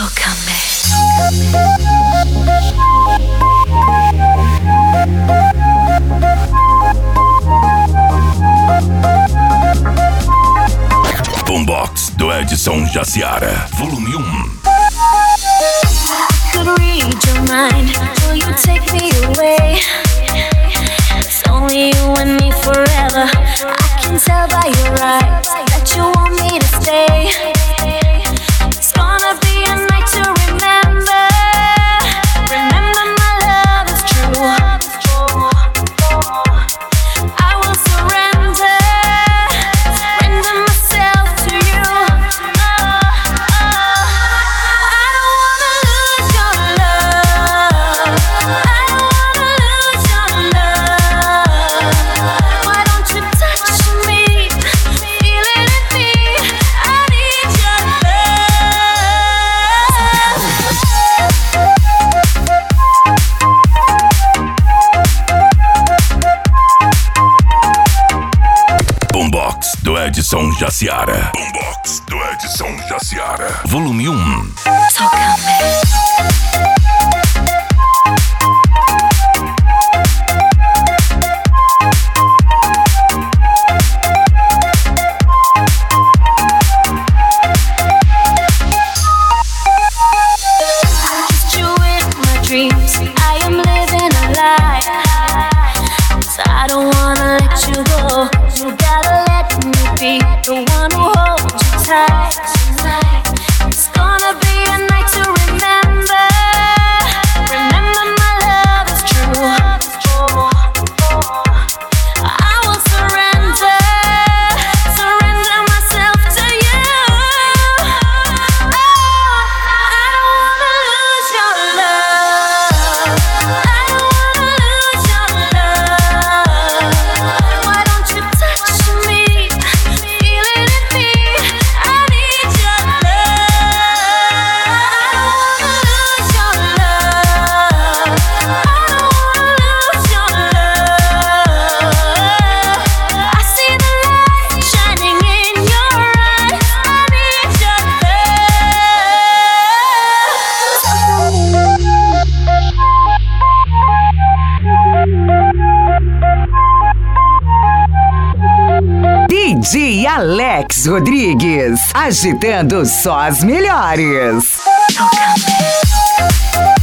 Tócame. Boombox do Edson Jaciara, volume 1. Could read your mind, will you take me away? It's only you and me forever. I can tell by your eyes that you want me to stay. It's gonna be a night to remember. Remember my love is true. I will surrender myself to you. I don't wanna lose your love. I don't wanna lose your love. Why don't you touch me, feel it in me? I need your Boombox do Edson Jaciara. Boombox do Edson Jaciara, volume 1. Tócame. I am living a lie. So I don't wanna let you go. You gotta let me be the one who holds you tight tonight. It's gonna be a night to remember. Remember my love is true. I will surrender myself to you. Oh, I don't wanna lose your love. I don't wanna lose your love. Why don't you touch me, feel it in me? I need your love. I don't wanna lose your love. I don't wanna lose your love. I see the light shining in your eyes. I need your DJ Alex Rodrigues, agitando só as melhores. Tócame.